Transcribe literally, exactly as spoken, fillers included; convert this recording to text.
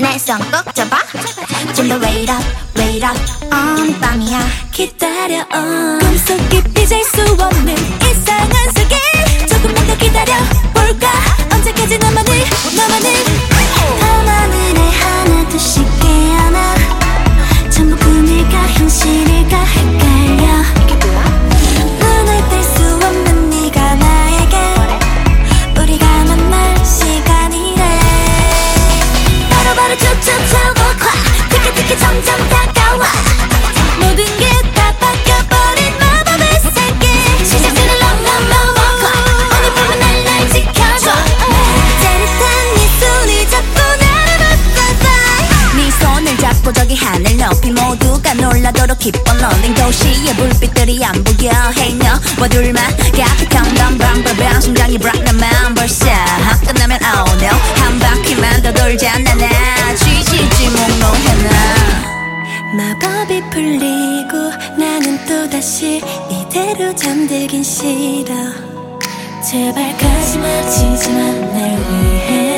내 손 꼭 잡아 좀 더 wait up wait up on 밤이야 기다려 on 꿈속 깊이 잘 수 없는 이상한 세계 조금만 더 기다려 볼까 언제까지 나만을 나만을 밤하늘에 하나 둘씩 깨어나 전부 꿈일까 현실일까 헷갈려 눈을 뗄 수 없는 네가 나에게 우리가 만날 시간이래 바로바로 쫓아쳐 티켓티켓 점점 다가와 모든 게 다 바뀌어버린 마법의 세계 시작되는 love love love love 오늘 밤은 날 날 지켜줘 짜릿한 네 손을 잡고 나를 바꿔봐 네 손을 잡고 저기 하늘 높이 모두가 놀라도록 기쁜 롤링 도시의 불빛들이 안 보여 Hey 너와 둘만 가득한 넌 밤밤밤 심장이 불안하면 벌써 끝나면 oh no 한 바퀴만 더 돌잖아 나 쥐지지 몽롱해나 마법이 풀리고 나는 또다시 이대로 잠들긴 싫어 제발 가지마 지지마 날 위해